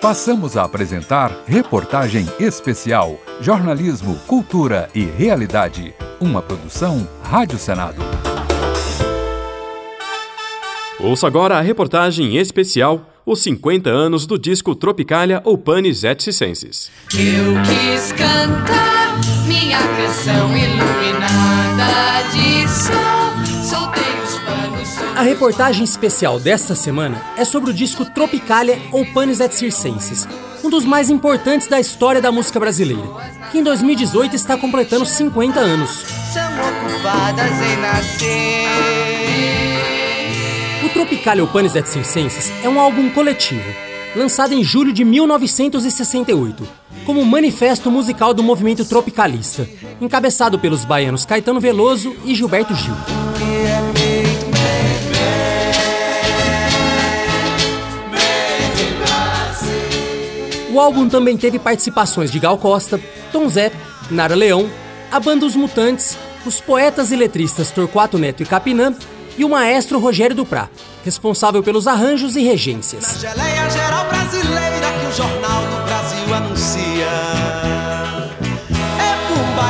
passamos a apresentar Reportagem Especial, Jornalismo, Cultura e Realidade. Uma produção Rádio Senado. Ouça agora a reportagem especial, os 50 anos do disco Tropicália ou Panis et Circenses. Eu quis cantar minha canção iluminada de sol, soltei os panos. A reportagem especial desta semana é sobre o disco Tropicália ou Panis et Circenses, um dos mais importantes da história da música brasileira, que em 2018 está completando 50 anos. São ocupadas em nascer. O Tropicália ou Panis et Circenses é um álbum coletivo, lançado em julho de 1968, como manifesto musical do movimento tropicalista, encabeçado pelos baianos Caetano Veloso e Gilberto Gil. O álbum também teve participações de Gal Costa, Tom Zé, Nara Leão, a banda Os Mutantes, os poetas e letristas Torquato Neto e Capinã e o maestro Rogério Duprá, responsável pelos arranjos e regências. Na geleia geral brasileira que o Jornal do Brasil anuncia. É pumba,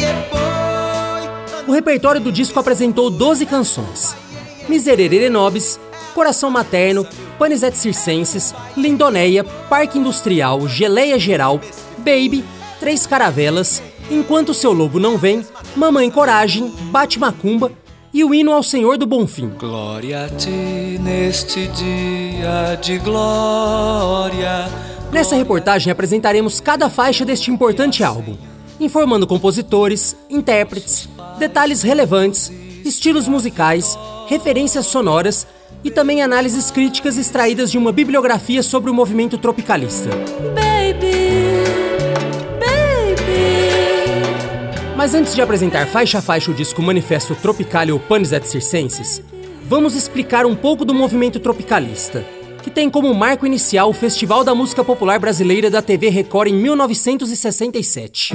boi. O repertório do disco apresentou 12 canções: Miserere Nobis, Coração Materno, Panis et Circenses, Lindonéia, Parque Industrial, Geleia Geral, Baby, Três Caravelas, Enquanto Seu Lobo Não Vem, Mamãe Coragem, Bate Macumba e o Hino ao Senhor do Bonfim. Glória a ti neste dia de glória. Nessa reportagem apresentaremos cada faixa deste importante álbum, informando compositores, intérpretes, detalhes relevantes, estilos musicais, referências sonoras e também análises críticas extraídas de uma bibliografia sobre o movimento tropicalista. Baby, baby. Mas antes de apresentar faixa a faixa o disco Manifesto Tropicália ou Panis et Circenses, vamos explicar um pouco do movimento tropicalista, que tem como marco inicial o Festival da Música Popular Brasileira da TV Record em 1967.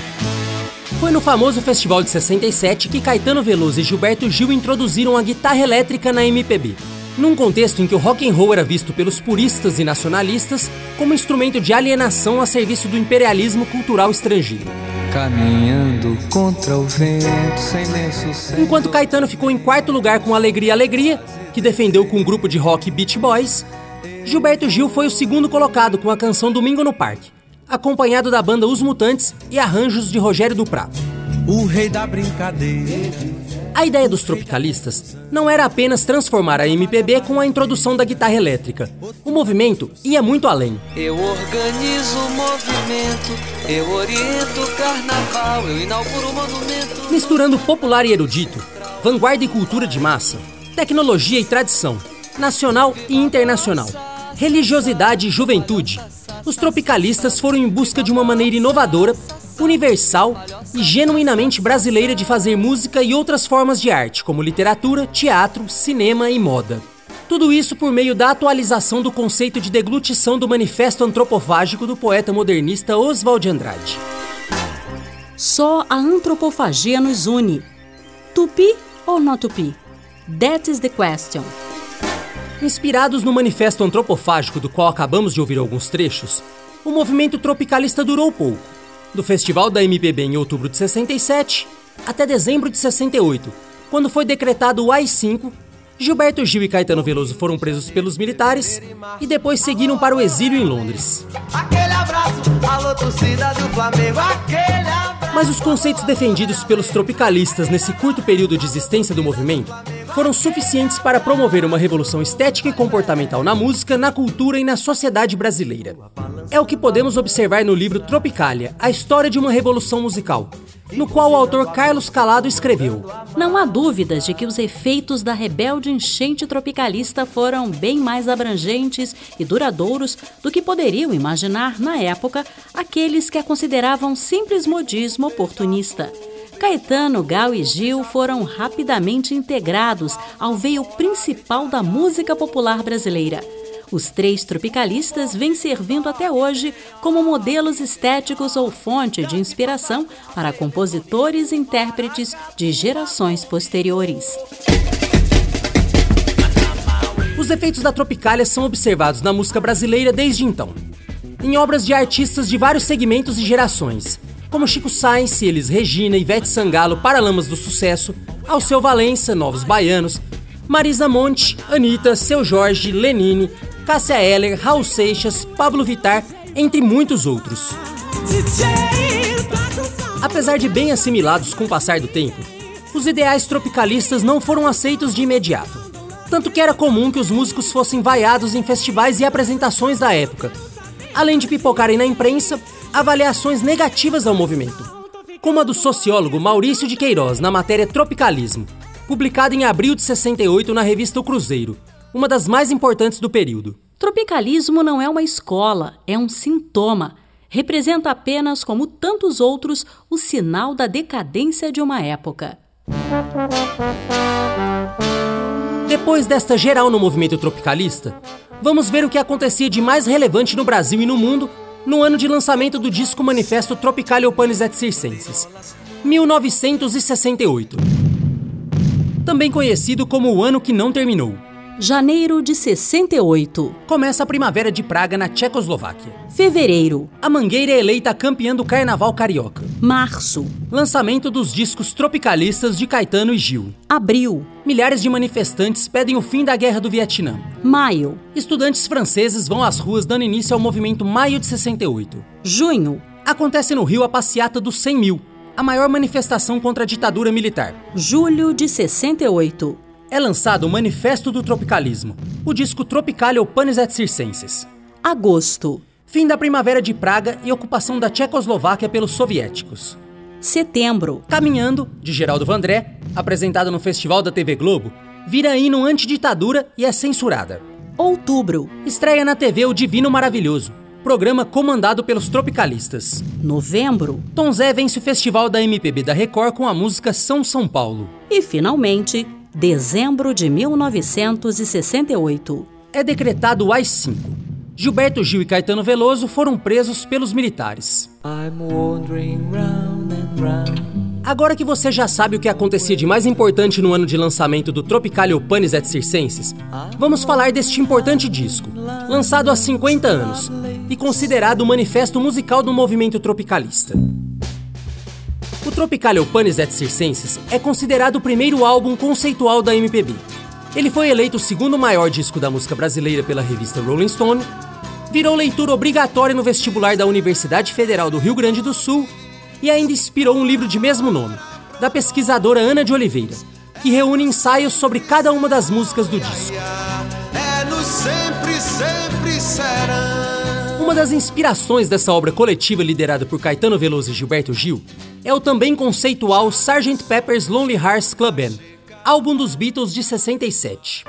Foi no famoso Festival de 67 que Caetano Veloso e Gilberto Gil introduziram a guitarra elétrica na MPB, num contexto em que o rock and roll era visto pelos puristas e nacionalistas como instrumento de alienação a serviço do imperialismo cultural estrangeiro. Caminhando contra o vento, sem lenço, sem... Enquanto Caetano ficou em quarto lugar com Alegria, Alegria, que defendeu com o grupo de rock Beach Boys, Gilberto Gil foi o segundo colocado com a canção Domingo no Parque, acompanhado da banda Os Mutantes e arranjos de Rogério Duprá. O rei da brincadeira. A ideia dos tropicalistas não era apenas transformar a MPB com a introdução da guitarra elétrica. O movimento ia muito além. Eu organizo o movimento, eu oriento o carnaval, eu inauguro o monumento. Misturando popular e erudito, vanguarda e cultura de massa, tecnologia e tradição, nacional e internacional, religiosidade e juventude, os tropicalistas foram em busca de uma maneira inovadora, universal e genuinamente brasileira de fazer música e outras formas de arte, como literatura, teatro, cinema e moda. Tudo isso por meio da atualização do conceito de deglutição do manifesto antropofágico do poeta modernista Oswald de Andrade. Só a antropofagia nos une. Tupi or not tupi? That is the question. Inspirados no manifesto antropofágico do qual acabamos de ouvir alguns trechos, o movimento tropicalista durou pouco, do Festival da MPB em outubro de 67 até dezembro de 68, quando foi decretado o AI-5, Gilberto Gil e Caetano Veloso foram presos pelos militares e depois seguiram para o exílio em Londres. Aquele abraço, alô torcida do Flamengo, aquele abraço. Mas os conceitos defendidos pelos tropicalistas nesse curto período de existência do movimento foram suficientes para promover uma revolução estética e comportamental na música, na cultura e na sociedade brasileira. É o que podemos observar no livro Tropicália, a história de uma revolução musical, no qual o autor Carlos Calado escreveu: Não há dúvidas de que os efeitos da rebelde enchente tropicalista foram bem mais abrangentes e duradouros do que poderiam imaginar, na época, aqueles que a consideravam simples modismo oportunista. Caetano, Gal e Gil foram rapidamente integrados ao veio principal da música popular brasileira. Os três tropicalistas vêm servindo até hoje como modelos estéticos ou fonte de inspiração para compositores e intérpretes de gerações posteriores. Os Os efeitos da Tropicália são observados na música brasileira desde então, em obras de artistas de vários segmentos e gerações, como Chico Science, Elis Regina, Ivete Sangalo, Paralamas do Sucesso, Alceu Valença, Novos Baianos, Marisa Monte, Anitta, Seu Jorge, Lenine, Cássia Eller, Raul Seixas, Pablo Vittar, entre muitos outros. Apesar de bem assimilados com o passar do tempo, os ideais tropicalistas não foram aceitos de imediato, tanto que era comum que os músicos fossem vaiados em festivais e apresentações da época, além de pipocarem na imprensa avaliações negativas ao movimento, como a do sociólogo Maurício de Queiroz na matéria Tropicalismo, publicada em abril de 68 na revista O Cruzeiro, uma das mais importantes do período. Tropicalismo não é uma escola, é um sintoma. Representa apenas, como tantos outros, o sinal da decadência de uma época. Depois desta geral no movimento tropicalista, vamos ver o que acontecia de mais relevante no Brasil e no mundo no ano de lançamento do disco Manifesto Tropicália Opannis et Circenses, 1968. Também conhecido como o ano que não terminou. Janeiro de 68. Começa a Primavera de Praga na Tchecoslováquia. Fevereiro. A Mangueira é eleita campeã do Carnaval Carioca. Março. Lançamento dos discos tropicalistas de Caetano e Gil. Abril. Milhares de manifestantes pedem o fim da Guerra do Vietnã. Maio. Estudantes franceses vão às ruas dando início ao movimento Maio de 68. Junho. Acontece no Rio a Passeata dos 100 Mil, a maior manifestação contra a ditadura militar. Julho de 68. É lançado o Manifesto do Tropicalismo, o disco Tropicália Opannis et Circenses. Agosto. Fim da Primavera de Praga e ocupação da Tchecoslováquia pelos soviéticos. Setembro. Caminhando, de Geraldo Vandré, apresentado no Festival da TV Globo, vira hino antiditadura e é censurada. Outubro. Estreia na TV O Divino Maravilhoso, programa comandado pelos tropicalistas. Novembro. Tom Zé vence o Festival da MPB da Record com a música São Paulo. E, finalmente, dezembro de 1968. É decretado o AI-5. Gilberto Gil e Caetano Veloso foram presos pelos militares. Agora que você já sabe o que acontecia de mais importante no ano de lançamento do Tropicália Opannis et Circenses, vamos falar deste importante disco, lançado há 50 anos e considerado o manifesto musical do movimento tropicalista. O Tropicália Opannis et Circenses é considerado o primeiro álbum conceitual da MPB. Ele foi eleito o segundo maior disco da música brasileira pela revista Rolling Stone, virou leitura obrigatória no vestibular da Universidade Federal do Rio Grande do Sul e ainda inspirou um livro de mesmo nome, da pesquisadora Ana de Oliveira, que reúne ensaios sobre cada uma das músicas do disco. Uma das inspirações dessa obra coletiva liderada por Caetano Veloso e Gilberto Gil é o também conceitual Sgt. Pepper's Lonely Hearts Club Band, álbum dos Beatles de 67.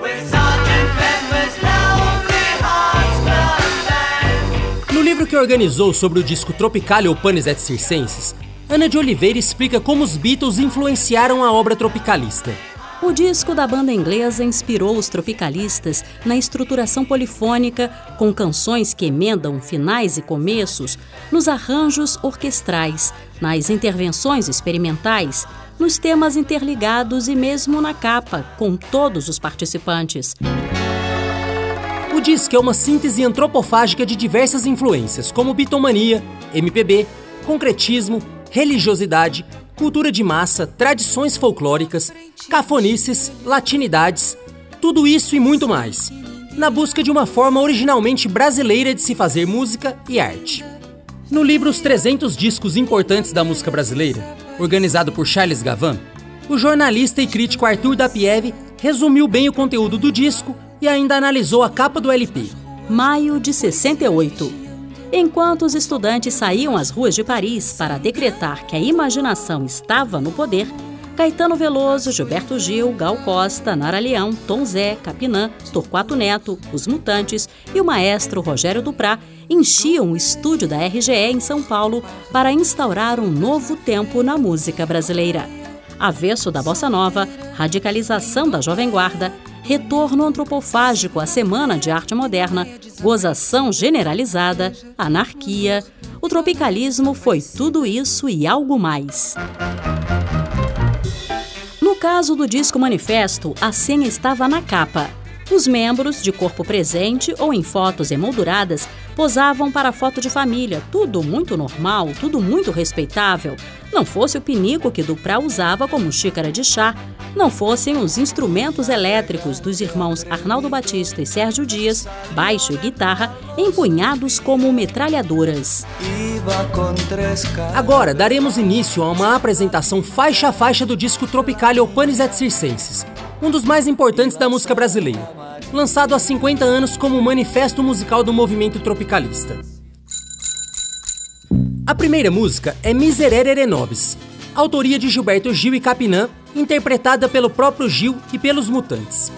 No livro que organizou sobre o disco Tropicália Opannis et Circenses, Ana de Oliveira explica como os Beatles influenciaram a obra tropicalista. O disco da banda inglesa inspirou os tropicalistas na estruturação polifônica, com canções que emendam finais e começos, nos arranjos orquestrais, nas intervenções experimentais, nos temas interligados e mesmo na capa, com todos os participantes. O disco é uma síntese antropofágica de diversas influências, como bitomania, MPB, concretismo, religiosidade, cultura de massa, tradições folclóricas, cafonices, latinidades, tudo isso e muito mais, na busca de uma forma originalmente brasileira de se fazer música e arte. No livro Os 300 Discos Importantes da Música Brasileira, organizado por Charles Gavan, o jornalista e crítico Arthur Dapiev resumiu bem o conteúdo do disco e ainda analisou a capa do LP. Maio de 68. Enquanto os estudantes saíam às ruas de Paris para decretar que a imaginação estava no poder, Caetano Veloso, Gilberto Gil, Gal Costa, Nara Leão, Tom Zé, Capinã, Torquato Neto, Os Mutantes e o maestro Rogério Duprá enchiam o estúdio da RGE em São Paulo para instaurar um novo tempo na música brasileira. Avesso da bossa nova, radicalização da jovem guarda, retorno antropofágico à Semana de Arte Moderna, gozação generalizada, anarquia, o tropicalismo foi tudo isso e algo mais. No caso do disco Manifesto, a senha estava na capa. Os membros, de corpo presente ou em fotos emolduradas, posavam para foto de família, tudo muito normal, tudo muito respeitável. Não fosse o pinico que Duprá usava como xícara de chá, não fossem os instrumentos elétricos dos irmãos Arnaldo Batista e Sérgio Dias, baixo e guitarra, empunhados como metralhadoras. Agora daremos início a uma apresentação faixa a faixa do disco Tropicalia Panis et Circenses, um dos mais importantes da música brasileira, lançado há 50 anos como manifesto musical do movimento tropicalista. A primeira música é Miserere Nobis, autoria de Gilberto Gil e Capinã, interpretada pelo próprio Gil e pelos Mutantes.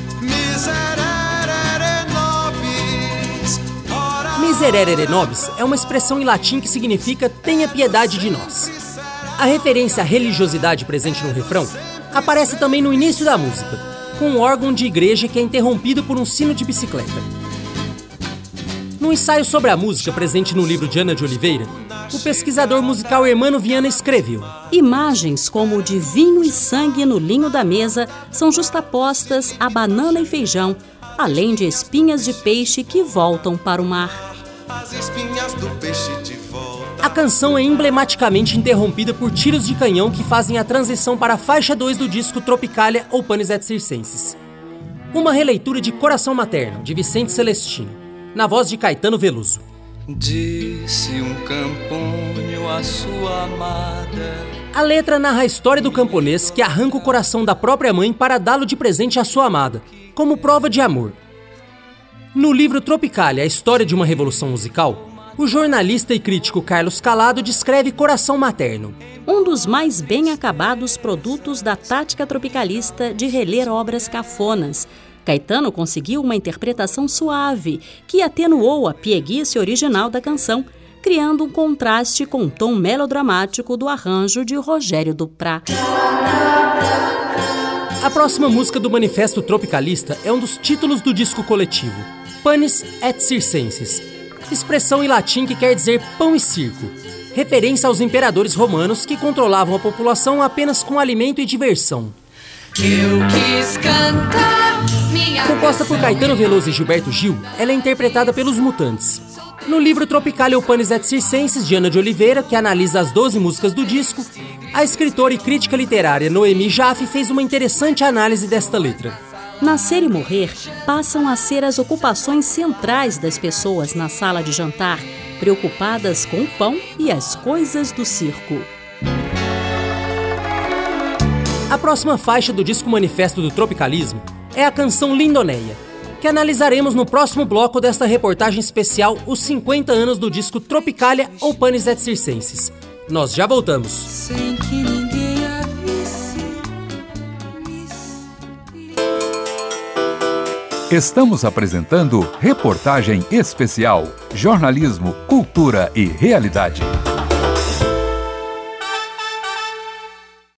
Miserere Nobis é uma expressão em latim que significa tenha piedade de nós. A referência à religiosidade presente no refrão aparece também no início da música, com um órgão de igreja que é interrompido por um sino de bicicleta. No ensaio sobre a música presente no livro de Ana de Oliveira, o pesquisador musical Hermano Viana escreveu: imagens como de vinho e sangue no linho da mesa são justapostas a banana e feijão, além de espinhas de peixe que voltam para o mar. As espinhas do peixe de volta. A canção é emblematicamente interrompida por tiros de canhão que fazem a transição para a faixa 2 do disco Tropicalia ou Panis et Circenses. Uma releitura de Coração Materno, de Vicente Celestino, na voz de Caetano Veloso. Disse um camponho à sua amada. A letra narra a história do camponês que arranca o coração da própria mãe para dá-lo de presente à sua amada, como prova de amor. No livro Tropicalia, a história de uma revolução musical, o jornalista e crítico Carlos Calado descreve Coração Materno. Um dos mais bem acabados produtos da tática tropicalista de reler obras cafonas. Caetano conseguiu uma interpretação suave, que atenuou a pieguice original da canção, criando um contraste com o tom melodramático do arranjo de Rogério Duprá. A próxima música do Manifesto Tropicalista é um dos títulos do disco coletivo, Panis et Circenses, expressão em latim que quer dizer pão e circo, referência aos imperadores romanos que controlavam a população apenas com alimento e diversão. Eu quis cantar minha Composta por Caetano Veloso e Gilberto Gil, ela é interpretada pelos Mutantes. No livro Tropicalia Panis et Circenses, de Ana de Oliveira, que analisa as 12 músicas do disco, a escritora e crítica literária Noemi Jaffe fez uma interessante análise desta letra. Nascer e morrer passam a ser as ocupações centrais das pessoas na sala de jantar, preocupadas com o pão e as coisas do circo. A próxima faixa do disco Manifesto do Tropicalismo é a canção Lindonéia, que analisaremos no próximo bloco desta reportagem especial os 50 anos do disco Tropicalia ou Panis et Circenses. Nós já voltamos. Sem que ninguém avise. Estamos apresentando Reportagem Especial, Jornalismo, Cultura e Realidade.